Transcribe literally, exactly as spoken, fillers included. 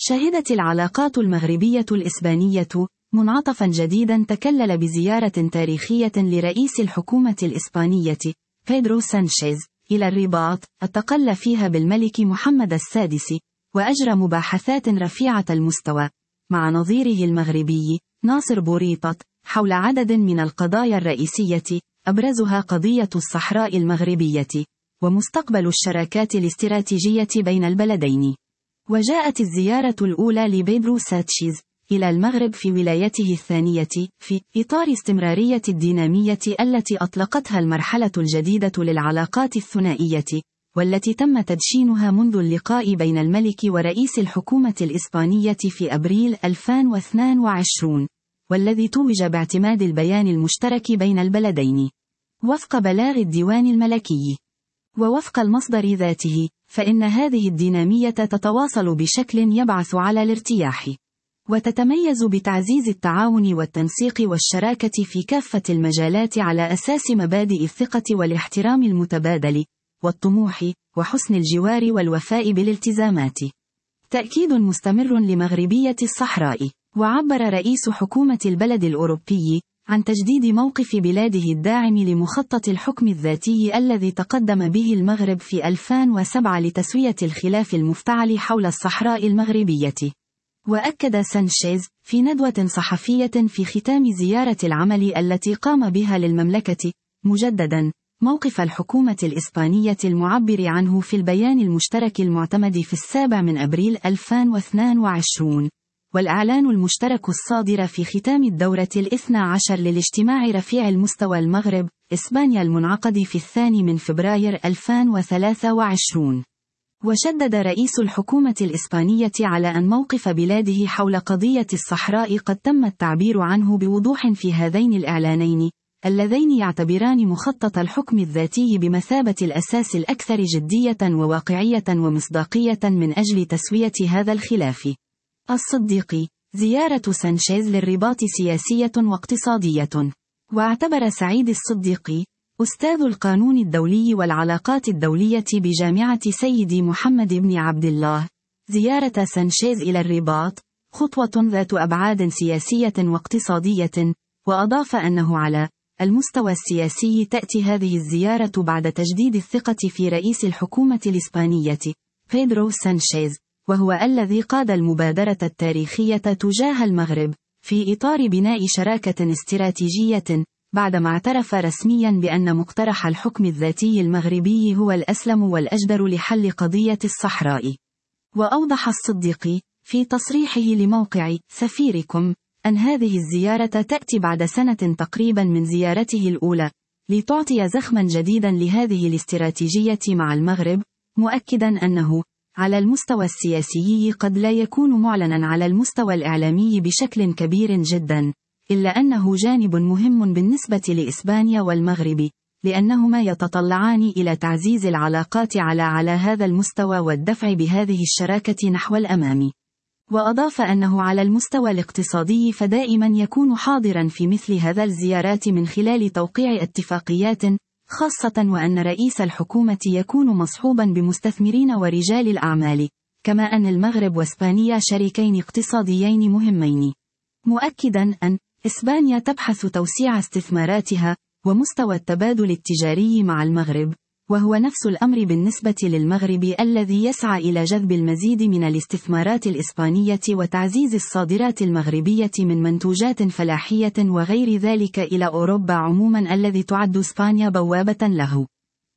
شهدت العلاقات المغربية الإسبانية منعطفا جديدا تكلل بزيارة تاريخية لرئيس الحكومة الإسبانية بيدرو سانشيز إلى الرباط، استقل فيها بالملك محمد السادس، وأجرى مباحثات رفيعة المستوى مع نظيره المغربي ناصر بوريطة حول عدد من القضايا الرئيسية، أبرزها قضية الصحراء المغربية ومستقبل الشراكات الاستراتيجية بين البلدين. وجاءت الزيارة الأولى لبيدرو سانشيز إلى المغرب في ولايته الثانية في إطار استمرارية الدينامية التي أطلقتها المرحلة الجديدة للعلاقات الثنائية، والتي تم تدشينها منذ اللقاء بين الملك ورئيس الحكومة الإسبانية في أبريل ألفين واثنين وعشرين، والذي توج باعتماد البيان المشترك بين البلدين وفق بلاغ الديوان الملكي. ووفق المصدر ذاته، فإن هذه الدينامية تتواصل بشكل يبعث على الارتياح، وتتميز بتعزيز التعاون والتنسيق والشراكة في كافة المجالات على أساس مبادئ الثقة والاحترام المتبادل والطموح وحسن الجوار والوفاء بالالتزامات. تأكيد مستمر لمغربية الصحراء. وعبر رئيس حكومة البلد الأوروبي عن تجديد موقف بلاده الداعم لمخطط الحكم الذاتي الذي تقدم به المغرب في ألفين وسبعة لتسوية الخلاف المفتعل حول الصحراء المغربية. وأكد سانشيز في ندوة صحفية في ختام زيارة العمل التي قام بها للمملكة مجددا موقف الحكومة الإسبانية المعبر عنه في البيان المشترك المعتمد في السابع من أبريل ألفين واثنين وعشرين، والإعلان المشترك الصادر في ختام الدورة الاثنى عشر للاجتماع رفيع المستوى المغرب إسبانيا المنعقد في الثاني من فبراير ألفين وثلاثة وعشرين. وشدد رئيس الحكومة الإسبانية على أن موقف بلاده حول قضية الصحراء قد تم التعبير عنه بوضوح في هذين الإعلانين، اللذين يعتبران مخطط الحكم الذاتي بمثابة الأساس الأكثر جدية وواقعية ومصداقية من أجل تسوية هذا الخلاف. الصديقي. زيارة سانشيز للرباط سياسية واقتصادية. واعتبر سعيد الصديقي أستاذ القانون الدولي والعلاقات الدولية بجامعة سيدي محمد بن عبد الله زيارة سانشيز إلى الرباط خطوة ذات أبعاد سياسية واقتصادية، وأضاف أنه على المستوى السياسي تأتي هذه الزيارة بعد تجديد الثقة في رئيس الحكومة الإسبانية بيدرو سانشيز، وهو الذي قاد المبادرة التاريخية تجاه المغرب في إطار بناء شراكة استراتيجية، بعدما اعترف رسميا بأن مقترح الحكم الذاتي المغربي هو الأسلم والأجدر لحل قضية الصحراء. وأوضح الصديقي في تصريحه لموقع سفيركم أن هذه الزيارة تأتي بعد سنة تقريبا من زيارته الأولى، لتعطي زخما جديدا لهذه الاستراتيجية مع المغرب، مؤكدا أنه على المستوى السياسي قد لا يكون معلنا على المستوى الإعلامي بشكل كبير جدا، إلا أنه جانب مهم بالنسبة لإسبانيا والمغرب، لأنهما يتطلعان إلى تعزيز العلاقات على على هذا المستوى والدفع بهذه الشراكة نحو الأمام. وأضاف أنه على المستوى الاقتصادي فدائما يكون حاضرا في مثل هذا الزيارات من خلال توقيع اتفاقيات، خاصة وأن رئيس الحكومة يكون مصحوبا بمستثمرين ورجال الأعمال، كما أن المغرب وإسبانيا شريكين اقتصاديين مهمين، مؤكدا أن إسبانيا تبحث توسيع استثماراتها ومستوى التبادل التجاري مع المغرب، وهو نفس الأمر بالنسبة للمغرب الذي يسعى إلى جذب المزيد من الاستثمارات الإسبانية وتعزيز الصادرات المغربية من منتوجات فلاحية وغير ذلك إلى أوروبا عموما، الذي تعد إسبانيا بوابة له.